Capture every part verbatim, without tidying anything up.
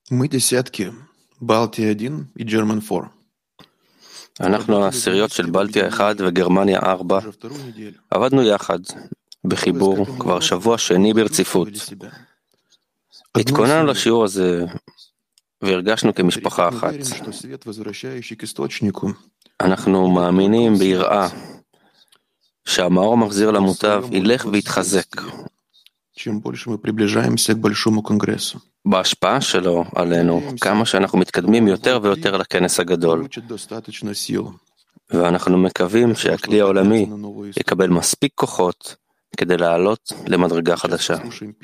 Мы десятки, Балтия один и German four. אנחנו העשיריות של בלטיה אחד וגרמניה ארבע. עבדנו יחד, בחיבור, כבר שבוע שני ברציפות. התכוננו לשיעור הזה והרגשנו כמשפחה אחת. אנחנו מאמינים ביראה שהמאור המחזיר למוטב ילך ויתחזק בהשפעה שלו עלינו, כמה שאנחנו מתקדמים יותר ויותר לכנס הגדול. ואנחנו מקווים שהכלי העולמי יקבל מספיק כוחות כדי לעלות למדרגה חדשה.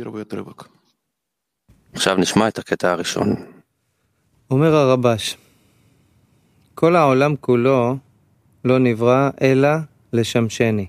עכשיו נשמע את הקטע הראשון. אומר הרבש, כל העולם כולו לא נברא אלא לשמשני.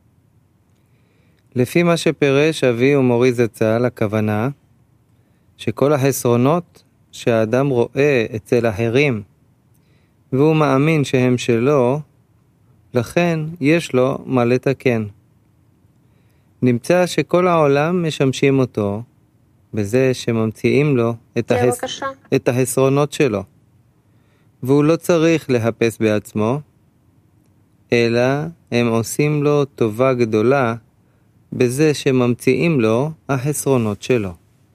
לפי מה שפרש אבי ומורי זצ"ל, הכוונה שכל החסרונות שהאדם רואה אצל אחרים והוא מאמין שהם שלו, לכן יש לו מה לתקן. נמצא שכל העולם משמשים אותו בזה שממציאים לו את, החס... את החסרונות שלו, והוא לא צריך לחפש בעצמו, אלא הם עושים לו טובה גדולה בזה שממציאים לו החסרונות שלו.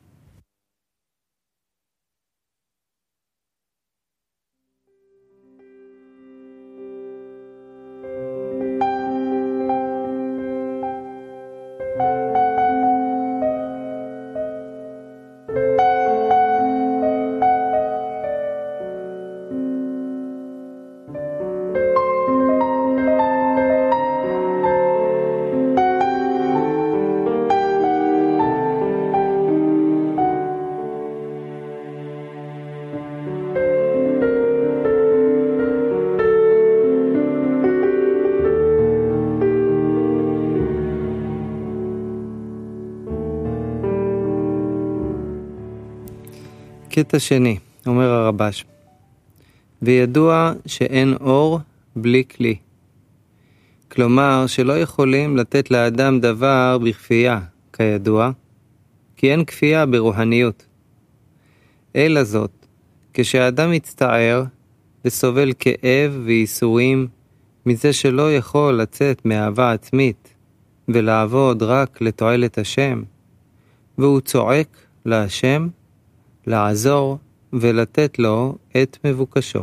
קטע שני, אומר הרבש, וידוע שאין אור בלי כלי. כלומר שלא יכולים לתת לאדם דבר בכפייה, כידוע, כי אין כפייה ברוחניות. אלא זאת, כשאדם מצטער וסובל כאב וייסורים מזה שלא יכול לצאת מאהבה עצמית ולעבוד רק לתועלת השם, והוא צועק להשם, לעזור ולתת לו את מבוקשו.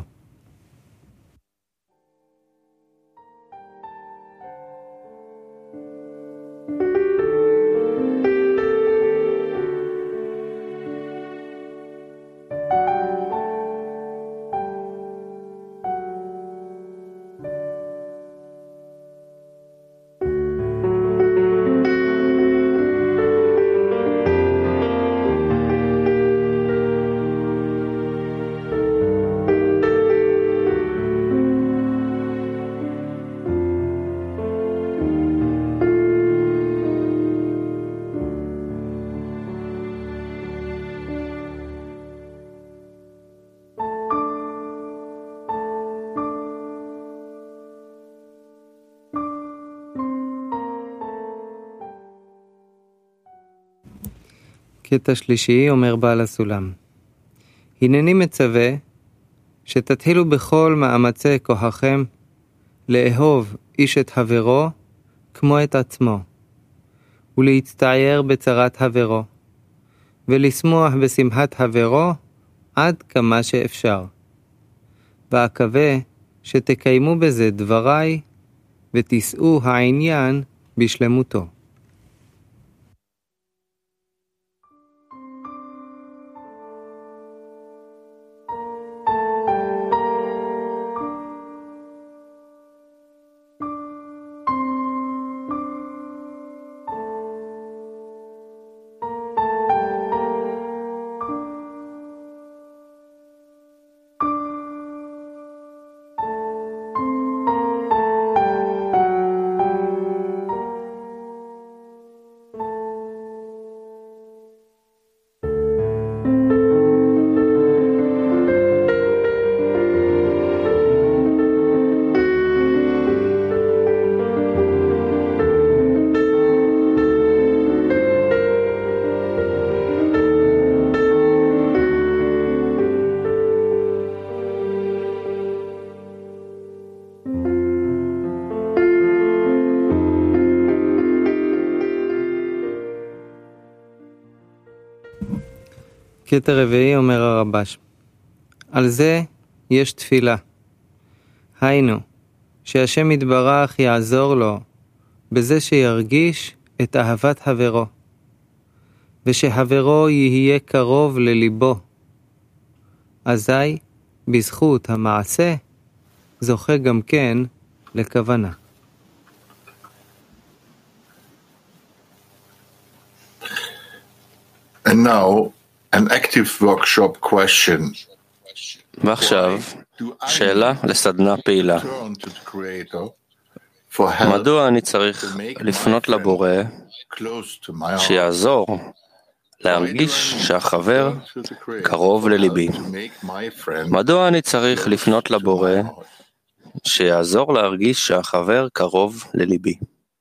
קטע שלישי, אומר בעל הסולם, הנני מצווה שתתחילו בכל מאמצי כוחכם לאהוב איש את חברו כמו את עצמו, ולהצטער בצרת חברו, ולשמוח בשמחת חברו עד כמה שאפשר. ואקווה שתקיימו בזה דבריי ותישאו העניין בשלמותו. קטע רביעי אומר הרבש, על זה יש תפילה. היינו, שהשם יתברך יעזור לו בזה שירגיש את אהבת חברו, ושחברו יהיה קרוב לליבו. אזי, בזכות המעשה, זוכה גם כן לכוונה. And now, an active workshop question. ועכשיו, שאלה לסדנה פעילה. מדוע אני צריך לפנות לבורא שיעזור להרגיש שהחבר קרוב לליבי? מדוע אני צריך לפנות לבורא שיעזור להרגיש שהחבר קרוב לליבי?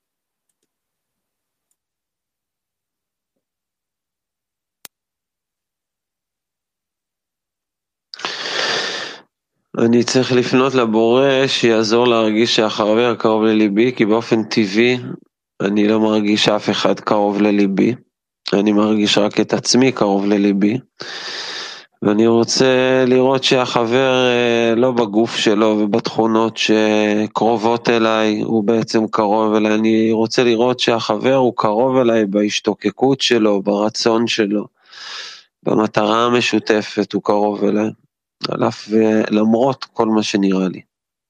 אני צריך לפנות לבורא שיעזור להרגיש שהחבר קרוב לליבי, כי באופן טבעי אני לא מרגיש אף אחד קרוב לליבי, אני מרגיש רק את עצמי קרוב לליבי, ואני רוצה לראות שהחבר לא בגוף שלו ובתכונות שקרובות אליי, הוא בעצם קרוב אליי. אני רוצה לראות שהחבר הוא קרוב אליי בהשתוקקות שלו, ברצון שלו, במטרה המשותפת הוא קרוב אליי, על אף ולמרות כל מה שנראה לי.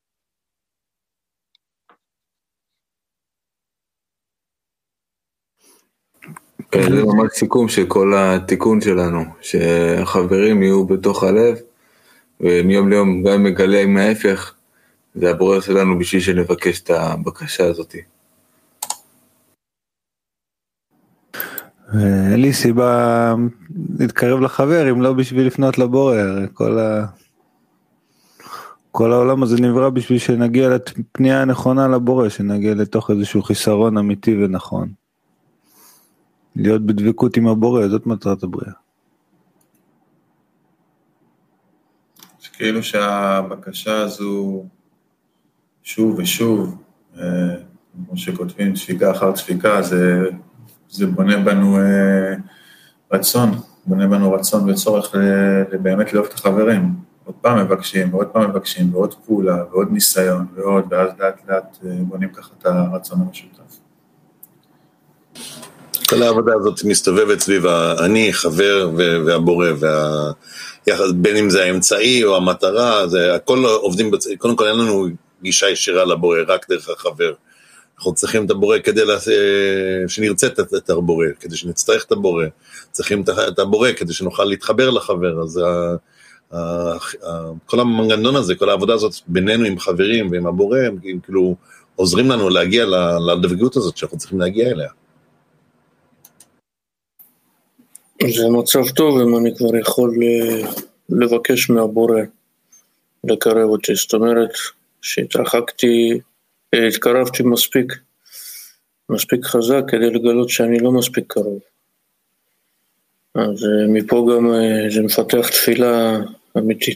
זה ממש סיכום של כל התיקון שלנו, שהחברים יהיו בתוך הלב, ומיום ליום גם מגלה עם ההפך, זה הבורר שלנו בשביל שנבקש את הבקשה הזאת. אין לי סיבה להתקרב לחבר אם לא בשביל לפנות לבורר. כל ה... כל העולם הזה נברא בשביל שנגיע לפנייה הנכונה לבורר, שנגיע לתוך איזשהו חיסרון אמיתי ונכון. להיות בדבקות עם הבורא, זאת מטרת הבריאה. שכאילו שהבקשה הזו שוב ושוב, כמו שכותבים דפיקה אחר דפיקה, זה, זה בונה בנו רצון, בונה בנו רצון וצורך באמת לאהוב את החברים. עוד פעם מבקשים, ועוד פעם מבקשים, ועוד פעולה, ועוד ניסיון, ועוד, ואז לאט לאט בונים ככה את הרצון המשותף. כל העבודה הזאת מסתובבת סביב אני, חבר והבורא, בין אם זה האמצעי או המטרה, זה הכל עובדים, קודם כל אין לנו גישה ישירה לבורא, רק דרך החבר. אנחנו צריכים את הבורא כדי שנרצה את הבורא, כדי שנצטרך את הבורא, צריכים את הבורא כדי שנוכל להתחבר לחבר, אז כל המנגנון הזה, כל העבודה הזאת בינינו עם חברים ועם הבורא, הם כאילו עוזרים לנו להגיע לדבקות הזאת שאנחנו צריכים להגיע אליה. זה מצב טוב אם אני כבר יכול לבקש מהבורא לקרב אותי, זאת אומרת שהתרחקתי, התקרבתי מספיק, מספיק חזק כדי לגלות שאני לא מספיק קרוב. אז מפה גם זה מפתח תפילה אמיתית.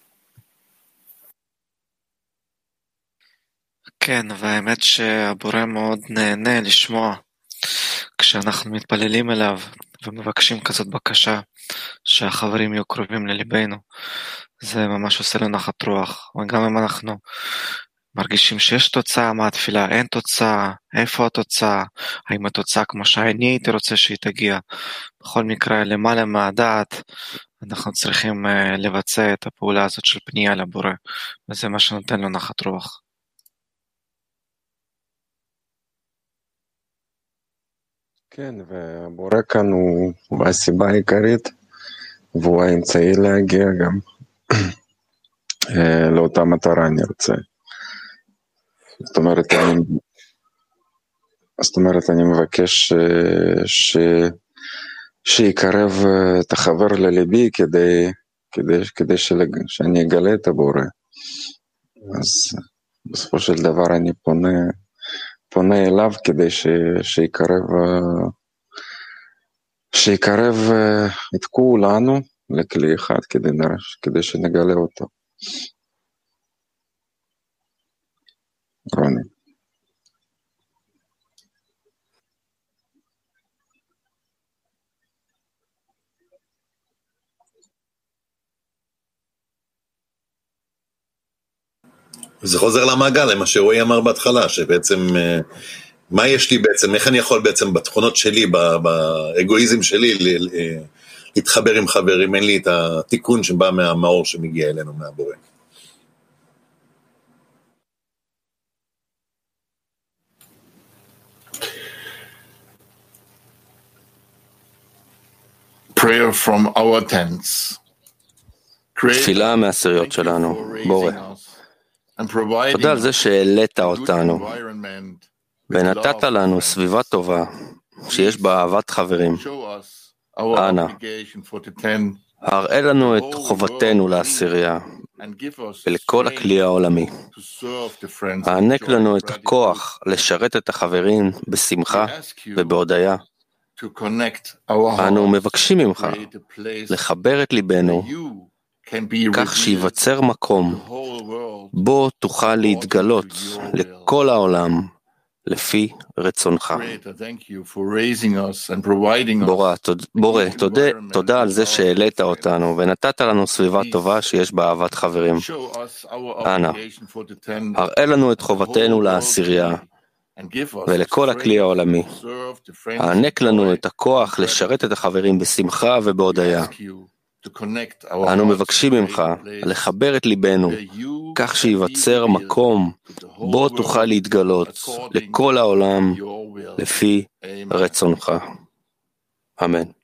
כן, והאמת שהבורא מאוד נהנה לשמוע כשאנחנו מתפללים אליו ומבקשים כזאת בקשה שהחברים יהיו קרובים לליבנו. זה ממש עושה לנו נחת רוח, וגם אם אנחנו מרגישים שיש תוצאה מהתפילה, אין תוצאה, איפה התוצאה, האם התוצאה כמו שאני הייתי רוצה שהיא תגיע, בכל מקרה למעלה מהדעת אנחנו צריכים uh, לבצע את הפעולה הזאת של פנייה לבורא, וזה מה שנותן לו נחת רוח. כן, והבורא כאן הוא, הוא הסיבה העיקרית, והוא האמצעי להגיע גם לאותה מטרה אני רוצה. זאת אומרת, אני, זאת אומרת, אני מבקש ש, שיקרב את החבר לליבי כדי, כדי, כדי שלג, שאני אגלה את הבורא. אז בסופו של דבר אני פונה, פונה אליו כדי ש, שיקרב, שיקרב את כולנו לכלי אחד כדי, כדי שנגלה אותו. רוני. זה חוזר למעגל, למה שרועי אמר בהתחלה, שבעצם, מה יש לי בעצם, איך אני יכול בעצם בתכונות שלי, באגואיזם שלי, להתחבר עם חברים, אין לי את התיקון שבא מהמאור שמגיע אלינו מהבורא. Prayer from our tents. תפילה מהעשיריות שלנו, בורא. תודה על זה שהעלית אותנו, ונתת לנו סביבה טובה, שיש בה אהבת חברים. אנא, הראה לנו את חובתנו לעשירייה, ולכל הכלי העולמי. הענק לנו את הכוח לשרת את החברים בשמחה ובהודיה. אנו מבקשים ממך לחבר את ליבנו, כך שיווצר מקום בו תוכל להתגלות לכל העולם לפי רצונך. בורא, תודה על זה שהעלית אותנו ונתת לנו סביבה טובה שיש בה אהבת חברים. אנא, הראה לנו את חובתנו לעשירייה ולכל הכלי העולמי. הענק לנו את הכוח לשרת את החברים בשמחה ובהודיה. אנו מבקשים ממך לחבר את ליבנו, כך שיווצר מקום בו תוכל להתגלות לכל העולם לפי רצונך. אמן.